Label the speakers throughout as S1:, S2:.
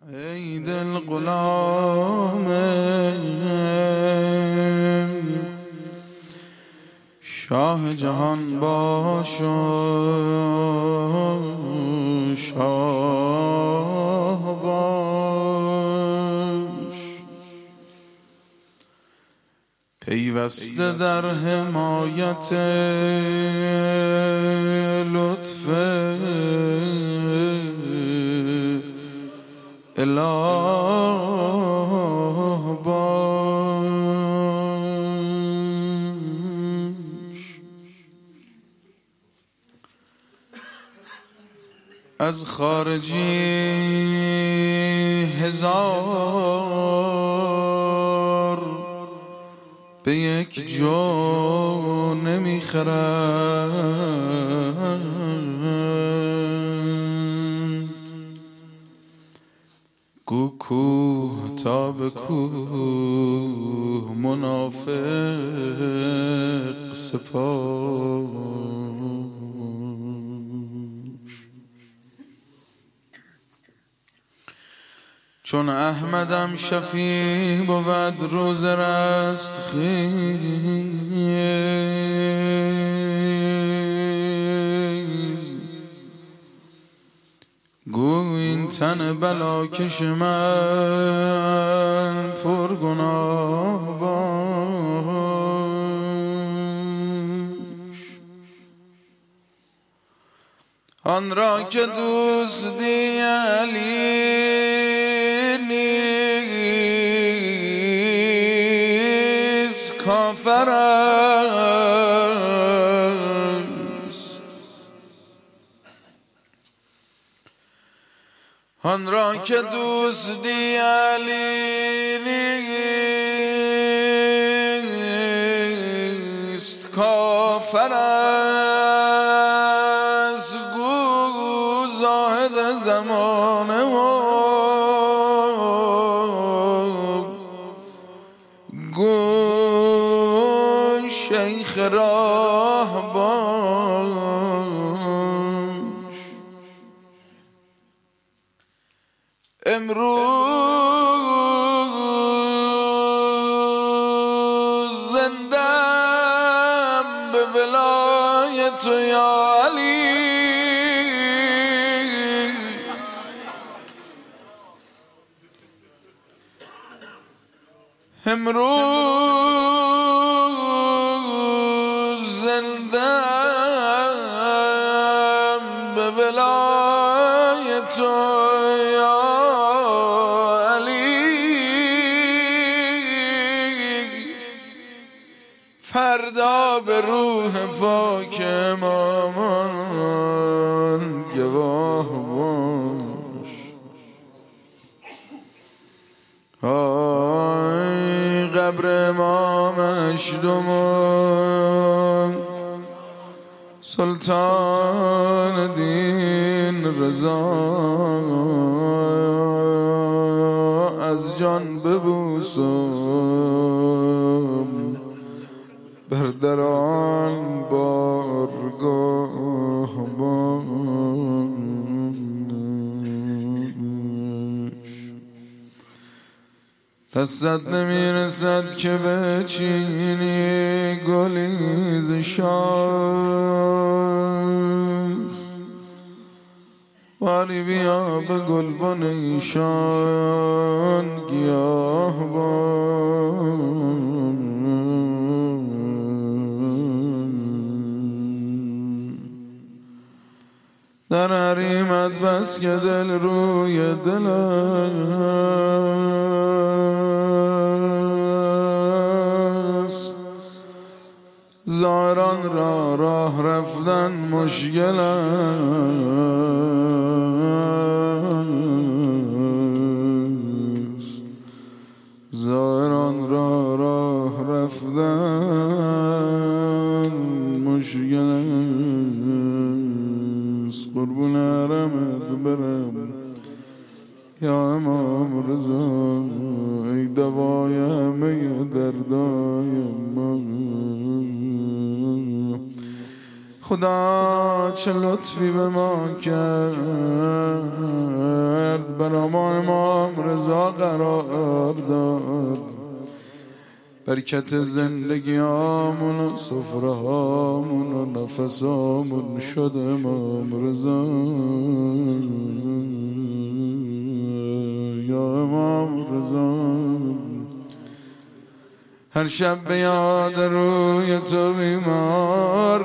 S1: ای دل غلام شاه جهان باش و شاه باش، پیوسته در حمایت لطف اله باش. از خارجی هزار به یک جو نمیخرند، گو کوه تا به کوه منافق سپاش. چون احمدم شفیع بود روز رستخیز، گو این تن بلاکش من پرگناه باش. آن را که دوستی علی نیست کافر است، آن را که دوستی علی نیست کافر است، گو زاهد زمانه و گو شیخ راه باش. امروز زندم به ولایت یا علی، امروز زندم به ولایت یا علی، فردا به روح پاک امامان گواه باش. آی قبر امامش دوم سلطان دین رضا، از جان ببوسم بر در آن بارگاه باش. دستت نمیرسد که بچینی گلی ز شاخ، ولی بیا به گلبن ایشان گیاه باش. در حریمت بس که دل روی دل است، زائران را راه رفتن مشکل است، زائران را راه رفتن مشکل است. قربون حرمت برم یا امام رضا، ای دوای همه دردای ما، خدا چه لطفی به ما کرد، برا ما امام رضا قرار داد. برکت زندگی آمون و سفره هامون و نفس آمون شد امام رضا. یا امام رضا، هر شب به یاد روی تو بیمار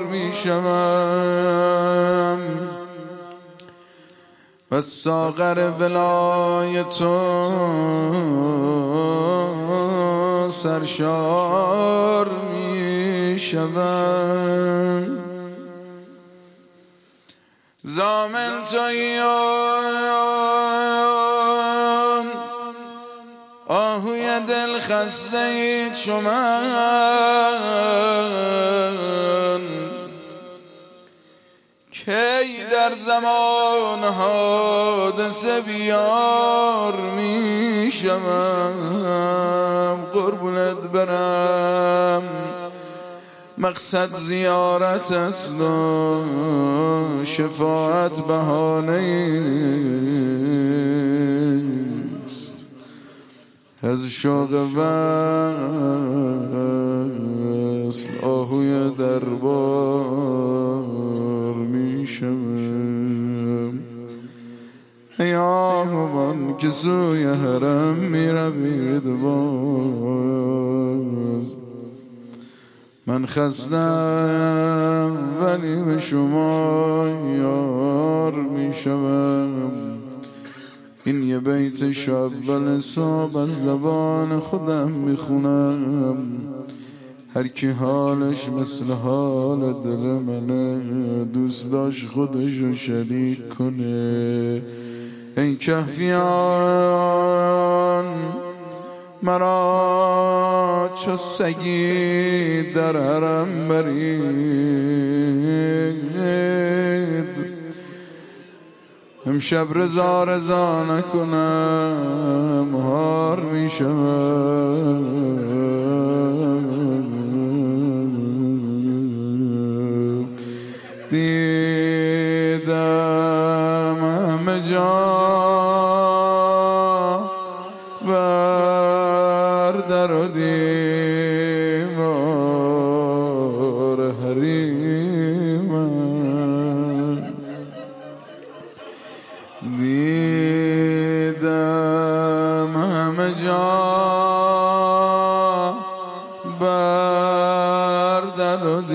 S1: میشم و ساغر ولای تو سرشار میشم. ضامن تویی آهوی دل خسته ای چو من، کی در زمان حادثه بیار می شوم. قربونت برم، مقصد زیارت است و شفاعت بهانه است. از شوق وصل آهوی دربار می شوم. ای آهوان که سوی حرم می روید باز، من خستم ولی به شما یار می شوم. این یه بیت شب صبح از زبان خودم میخونم، هر کی حالش مثل حال دل منه دوست داشت خودشو شریک کنه. ای کهفیان مرا چو سگی در حرم برید، امشب رضا رضا نکنم هار میشم. دیدم همه جا بر در و دیوار حریمم، دیدم همه جا بر در و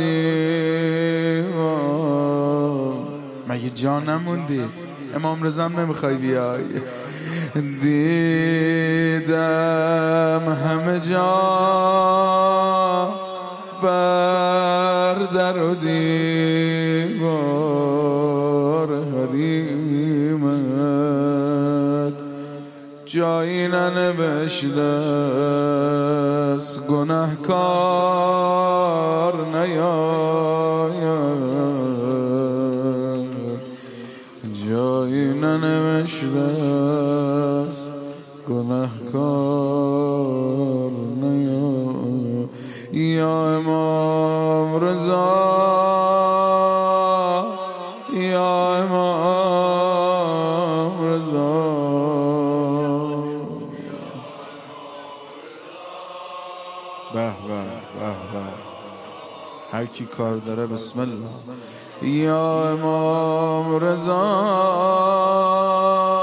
S1: دیوار. مگه جا نموندی؟ امام رضا نمیخوای بیای؟ دیدم همه جا بر در و دیوار حریمت، جایی ننوشته است گناهکار نیاید، جایی ننوشته است گناهکار نیاید. یا امام رضا، یا امام رضا، به به به به، هر کی کار داره بسم الله. یا امام رضا،